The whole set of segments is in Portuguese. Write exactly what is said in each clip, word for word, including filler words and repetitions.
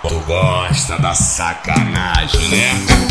Tu gosta da sacanagem, né?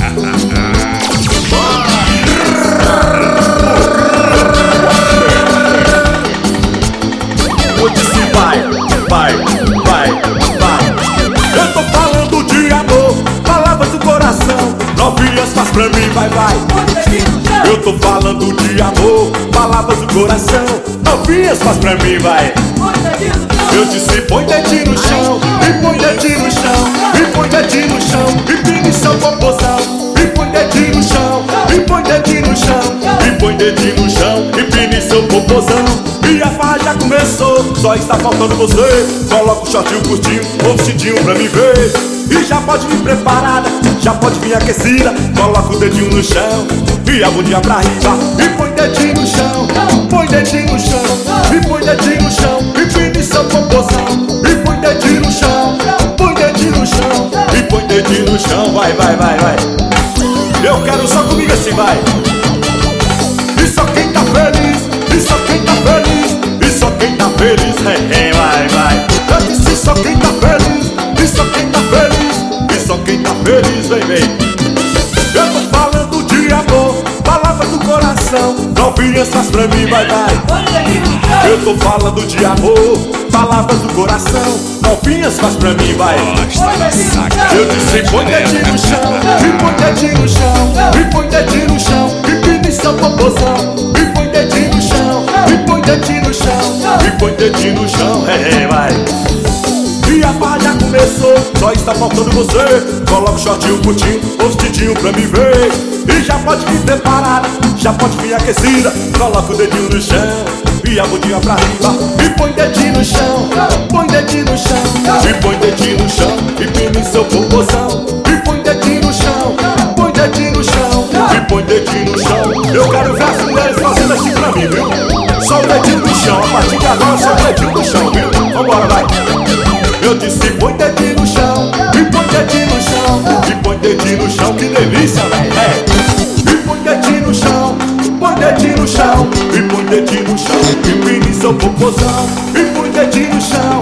Eu disse vai, vai, vai, vai. Eu tô falando de amor, palavras do coração. Novinhas, faz pra mim, vai, vai. Eu tô falando de amor, palavras do coração. Novinhas, faz pra mim, vai. Eu disse põe dedinho no chão, e põe dedinho no chão, e põe dedinho no chão, e pine seu popozão. E põe dedinho no chão, e põe dedinho no chão, e põe dedinho no chão, e pine seu popozão. E a farra já começou, só está faltando você. Coloca o shortinho curtinho, ou vestidinho pra me ver. E já pode vir preparada, já pode vir aquecida. Coloca o dedinho no chão, e a bundinha pra riba. E põe dedinho no chão, põe dedinho no chão, e põe dedinho no chão, e pine seu popozão. E põe dedinho no chão, põe dedinho no chão, e põe dedinho no chão. Vai, vai, vai, vai. Eu quero só comigo assim, vai. E só quem tá feliz, e só quem tá feliz, e só quem tá feliz, é, é, vai, vai. Eu disse só quem tá feliz, e só quem tá feliz, e só quem tá feliz, vem, vem. Eu tô falando de amor, palavras do coração. Novinhas, faz pra mim, vai, vai. Eu tô falando de amor, palavras do coração. Novinhas, faz pra mim, vai. Eu disse põe dedinho no chão, e põe dedinho no chão, e põe dedinho no chão, e pine seu popozão. E põe dedinho no chão, e põe dedinho no chão, e põe dedinho no chão, é, é, vai. E a farra já começou, só está faltando você. Coloca o shortinho curtinho, o vestidinho pra me ver. E já pode vir preparada, já pode vir aquecida. Coloca o dedinho no chão, e a bundinha pra riba. E põe dedinho no chão, põe dedinho no chão, e põe dedinho no chão, e pine seu popozão. E põe dedinho no chão, põe dedinho no chão, e põe dedinho no chão. Eu quero ver as mulheres fazendo assim pra mim, viu? Só o dedinho no chão, a partir de agora só o dedinho no chão, viu? Vambora, vai. Eu disse põe dedinho no chão, e põe dedinho no chão, e põe dedinho no chão, que delícia, velho. É. E põe dedinho no chão, põe dedinho no chão, e põe dedinho no chão, e pine seu popozão. E põe dedinho no chão,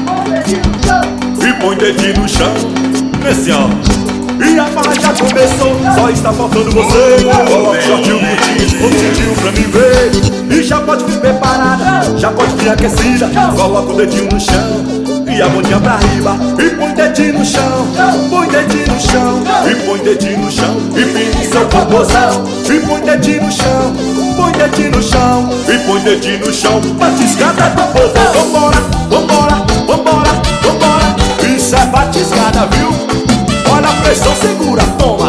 e põe dedinho no chão, esse ó. E a farra já começou, só está faltando você. Coloca o shortinho curtinho, o vestidinho pra me ver. E já pode vir preparada, já pode vir aquecida. Coloca o dedinho no chão, e a bundinha pra riba. E põe dedinho no chão, põe dedinho no chão, e põe dedinho no chão, e pine seu popozão. E põe dedinho no chão, põe dedinho no chão, e põe dedinho no chão, batiscada do povo. Vambora, vambora, vambora, vambora. Isso é batiscada, viu? Olha a pressão, segura, toma.